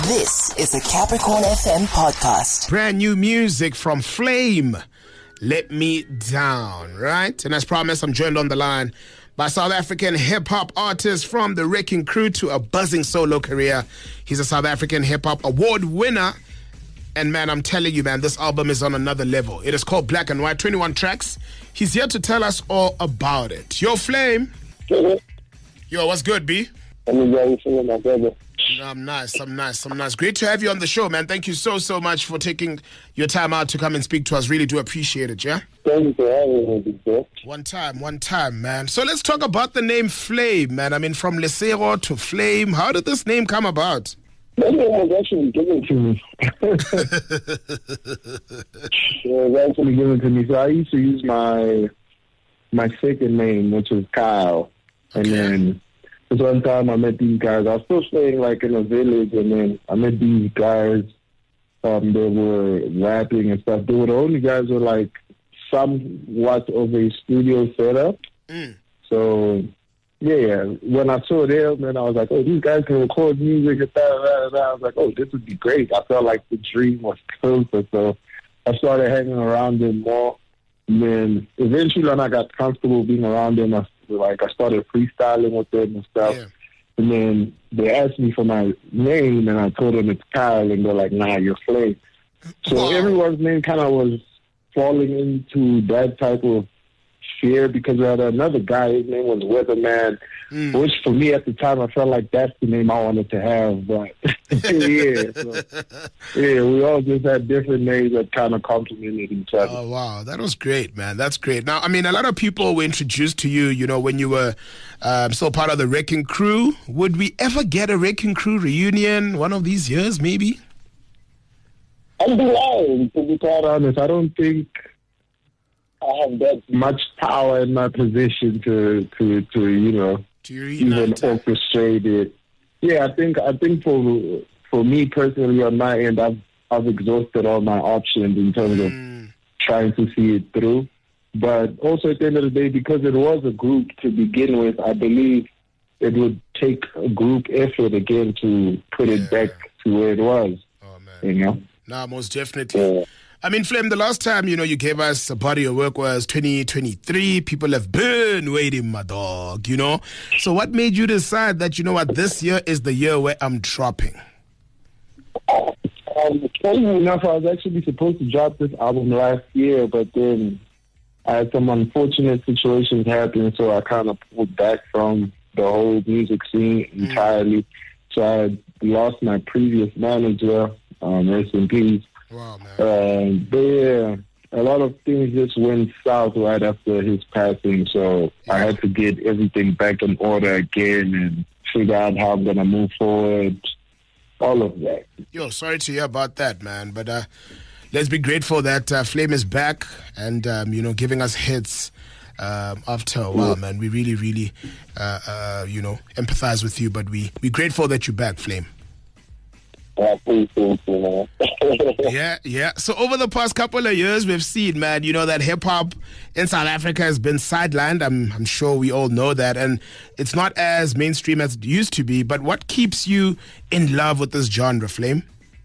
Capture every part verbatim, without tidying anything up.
This is a Capricorn F M podcast. Brand new music from Flame, Let Me Down, right? And as promised, I'm joined on the line by South African hip-hop artist from the Wrecking Crew to a buzzing solo career. He's a South African hip-hop award winner. And man, I'm telling you, man, this album is on another level. It is called Black and White, twenty-one tracks. He's here to tell us all about it. Yo, Flame. Yo, Yo, what's good, B? I'm my brother. I'm nice, I'm nice, I'm nice. Great to have you on the show, man. Thank you so, so much for taking your time out to come and speak to us. Really do appreciate it, yeah? Thank you for having me, bro. One time, one time, man. So let's talk about the name Flame, man. I mean, from Lesego to Flame. How did this name come about? That name was actually given to me. It was actually given to me. So I used to use my my second name, which was Kyle. And Okay. then this one time I met these guys. I was still staying like in a village, and then I met these guys. Um, they were rapping and stuff. They were the only guys who were like somewhat of a studio setup. Mm. So yeah, when I saw them, and I was like, oh, these guys can record music and that, that, that. I was like, oh, this would be great. I felt like the dream was closer, so I started hanging around them more. And then eventually, when I got comfortable being around them, I like I started freestyling with them and stuff. Yeah. And then they asked me for my name, and I told them it's Kyle, and they're like, nah, you're Flame. So Wow. everyone's name kind of was falling into that type of fear, because we had another guy, his name was Weatherman, Mm. which for me at the time, I felt like that's the name I wanted to have. But yeah, so, yeah, we all just had different names that kind of complemented each other. Oh, wow. That was great, man. That's great. Now, I mean, a lot of people were introduced to you, you know, when you were um, still part of the Wrecking Crew. Would we ever get a Wrecking Crew reunion one of these years, maybe? I'm lying, to be quite honest. I don't think I have that much power in my position to, to, to you know, To you even reunite? orchestrate it. Yeah, I think I think for for me personally on my end, I've I've exhausted all my options in terms of Mm. trying to see it through. But also at the end of the day, because it was a group to begin with, I believe it would take a group effort again to put Yeah. it back to where it was. Oh, man. You know. No, most definitely. Yeah. I mean, Flame, the last time, you know, you gave us a body of work was twenty twenty-three. People have been waiting, my dog, you know. So what made you decide that, you know what, this year is the year where I'm dropping? Um, funny enough, I was actually supposed to drop this album last year, but then I had some unfortunate situations happen, so I kind of pulled back from the whole music scene entirely. So I had lost my previous manager, um, rest in peace. Wow, man. Um, but yeah, a lot of things just went south right after his passing, so I had to get everything back in order again and figure out how I'm going to move forward, all of that. Yo, sorry to hear about that, man. But uh, let's be grateful that uh, Flame is back and, um, you know, giving us hits um, after a while, man. We really, really, uh, uh, you know, empathize with you, but we, we're grateful that you're back, Flame. I appreciate you, man. Yeah, yeah. So over the past couple of years, we've seen, man, you know, that hip-hop in South Africa has been sidelined. I'm, I'm sure we all know that. And it's not as mainstream as it used to be. But what keeps you in love with this genre, Flame?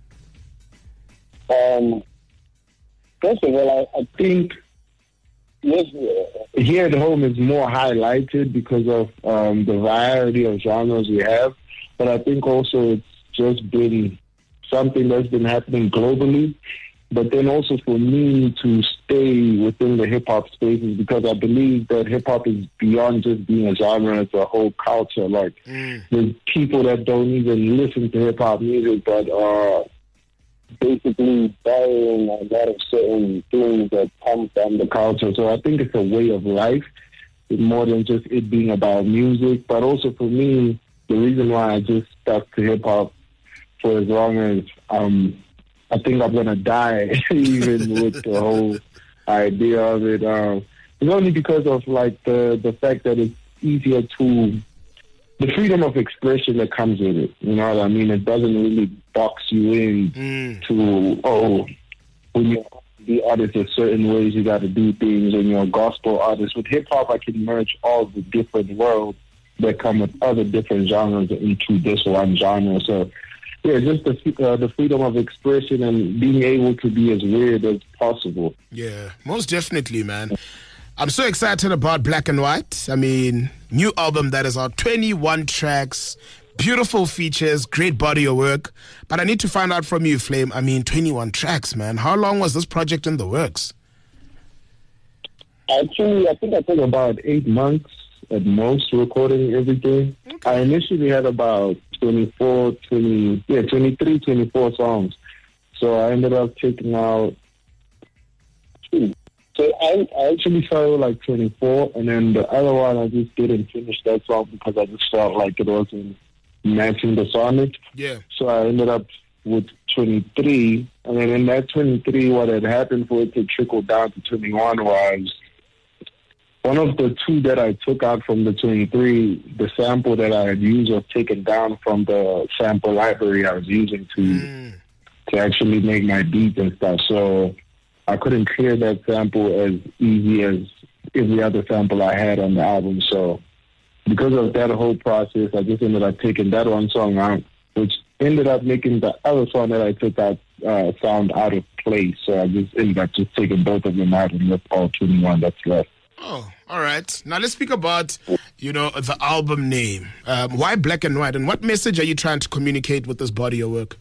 Um, first of all, I, I think yes, uh, here at home is more highlighted because of um, the variety of genres we have. But I think also it's just been something that's been happening globally. But then also for me to stay within the hip-hop spaces, because I believe that hip-hop is beyond just being a genre, it's a whole culture. Like, Mm. there's people that don't even listen to hip-hop music, but are basically buying a lot of certain things that come from the culture. So I think it's a way of life, more than just it being about music. But also for me, the reason why I just stuck to hip-hop for as long as um, I think I'm going to die, even with the whole idea of it. Um, it's only because of like the, the fact that it's easier to, the freedom of expression that comes with it. You know what I mean? It doesn't really box you in Mm. to, oh, when you're the artist, there's certain ways you got to do things. When you're a gospel artist, with hip-hop, I can merge all the different worlds that come with other different genres into this one genre. So yeah, just the uh, the freedom of expression and being able to be as weird as possible. Yeah, most definitely, man. I'm so excited about Black and White. I mean, new album that is out, twenty-one tracks, beautiful features, great body of work. But I need to find out from you, Flame. I mean, twenty-one tracks, man. How long was this project in the works? Actually, I think I took about eight months at most recording everything. Okay. I initially had about twenty-four, twenty, yeah, twenty-three, twenty-four songs. So I ended up taking out two. So I, I actually started like twenty-four, and then the other one I just didn't finish that song because I just felt like it wasn't matching the sonic. Yeah. So I ended up with twenty-three, and then in that twenty-three, what had happened for it to trickle down to twenty-one was one of the two that I took out from the twenty-three, the sample that I had used was taken down from the sample library I was using to mm. to actually make my beats and stuff. So I couldn't clear that sample as easy as every other sample I had on the album. So because of that whole process, I just ended up taking that one song out, which ended up making the other song that I took out uh, sound out of place. So I just ended up just taking both of them out and left all twenty-one that's left. Oh, all right. Now let's speak about, you know, the album name. Um, why Black and White? And what message are you trying to communicate with this body of work?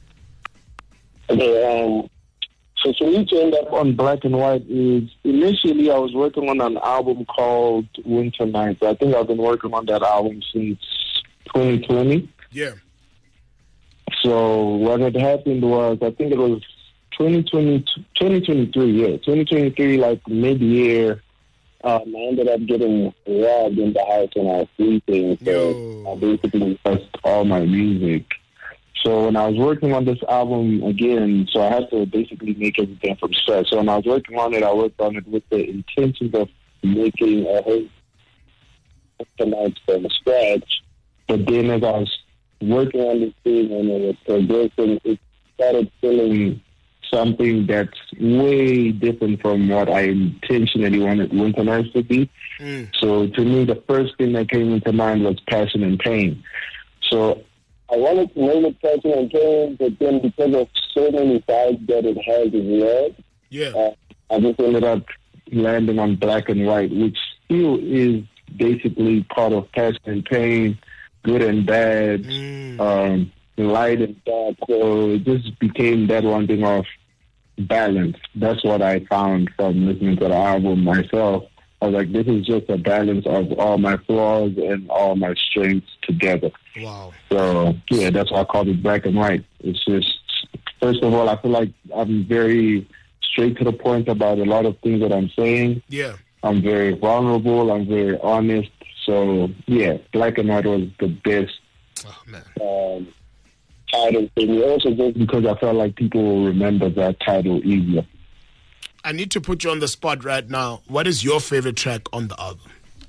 Okay, um... So for me to end up on Black and White is, initially I was working on an album called Winter Nights. I think I've been working on that album since twenty twenty. Yeah. So what had happened was, I think it was twenty twenty, twenty twenty-three, yeah. twenty twenty-three, like mid-year, um, I ended up getting robbed in the house when I was sleeping. So Yo. I basically lost all my music. So when I was working on this album again, so I had to basically make everything from scratch. So when I was working on it, I worked on it with the intentions of making a whole tonight from scratch. But then as I was working on this thing and it was progressing, it started feeling something that's way different from what I intentionally wanted Winter Nights to be. Mm. So to me, the first thing that came into mind was passion and pain. So I wanted to name it Passion and Pain, but then because of so many sides that it has as well, yeah. uh, I just ended up landing on Black and White, which still is basically part of Passion and Pain, good and bad, mm. um, light and dark. So it just became that one thing of balance. That's what I found from listening to the album myself. I was like, this is just a balance of all my flaws and all my strengths together. Wow. So, yeah, that's why I called it Black and White. It's just, first of all, I feel like I'm very straight to the point about a lot of things that I'm saying. Yeah. I'm very vulnerable. I'm very honest. So, yeah, Black and White was the best oh, man. Um, title thing. Also just because I felt like people will remember that title easier. I need to put you on the spot right now. What is your favorite track on the album?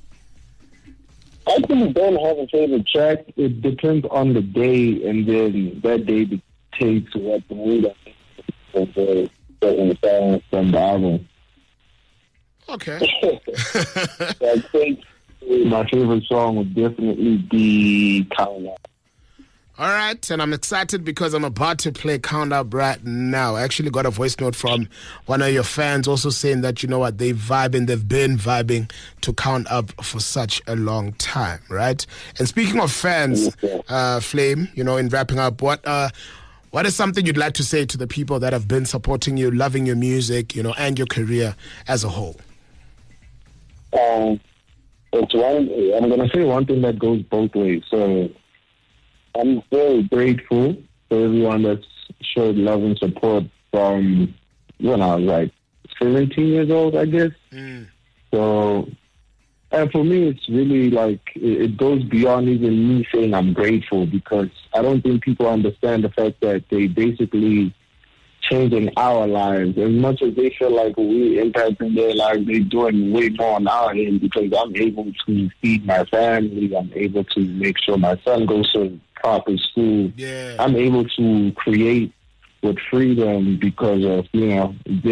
I actually don't have a favorite track. It depends on the day, and then that day dictates what the mood of the certain songs from the album. Okay. So I think my favorite song would definitely be Count Up. All right, and I'm excited because I'm about to play Count Up right now. I actually got a voice note from one of your fans also saying that, you know what, they vibing, they've been vibing to Count Up for such a long time, right? And speaking of fans, uh, Flame, you know, in wrapping up, what uh, what is something you'd like to say to the people that have been supporting you, loving your music, you know, and your career as a whole? Um, it's one, I'm going to say one thing that goes both ways. So I'm very grateful for everyone that's showed love and support from when I was like seventeen years old, I guess. Mm. So, and for me, it's really like, it, it goes beyond even me saying I'm grateful, because I don't think people understand the fact that they basically changing our lives. As much as they feel like we impacting their lives, they're doing way more on our end, because I'm able to feed my family. I'm able to make sure my son goes to proper school. Yeah. I'm able to create with freedom because of, you know, them.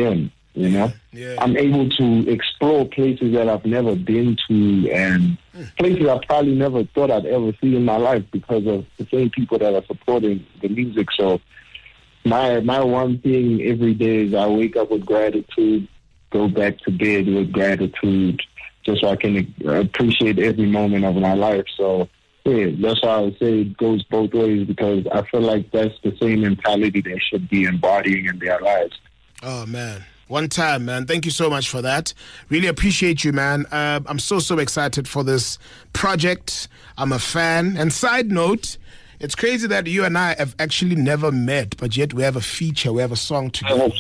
You know, yeah. I'm able to explore places that I've never been to and mm. places I probably never thought I'd ever see in my life because of the same people that are supporting the music. So my my one thing every day is I wake up with gratitude, go back to bed with gratitude, just so I can appreciate every moment of my life. So yeah, that's why I would say it goes both ways, because I feel like that's the same mentality they should be embodying in their lives. Oh, man. One time, man. Thank you so much for that. Really appreciate you, man. Uh, I'm so, so excited for this project. I'm a fan. And side note, it's crazy that you and I have actually never met, but yet we have a feature, we have a song together.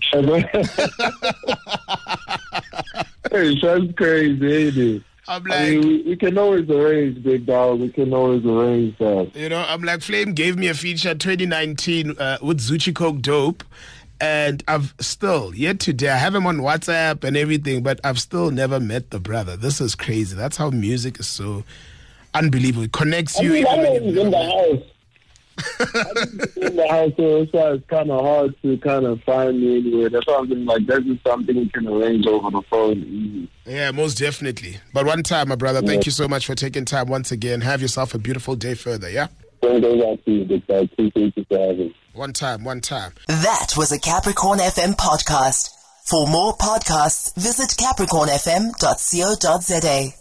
Hey, that's crazy, ain't it? I'm like, I mean, we, we can always arrange, big dog. We can always arrange that. You know, I'm like, Flame gave me a feature twenty nineteen uh, with Zuchi Coke Dope. And I've still, yet today, I have him on WhatsApp and everything, but I've still never met the brother. This is crazy. That's how music is so unbelievable. It connects you. I mean, even I know when he's you've in never the met. house. I just in the house, so that's why it's kind of hard to kind of find me anywhere. That's why I'm just like, that's just something we can arrange over the phone easy. Yeah, most definitely. But one time, my brother, thank Yeah. you so much for taking time once again. Have yourself a beautiful day further, yeah? Same goes out to you, big dog. Appreciate you for having me. One time, one time. That was a Capricorn F M podcast. For more podcasts, visit capricorn f m dot co dot za.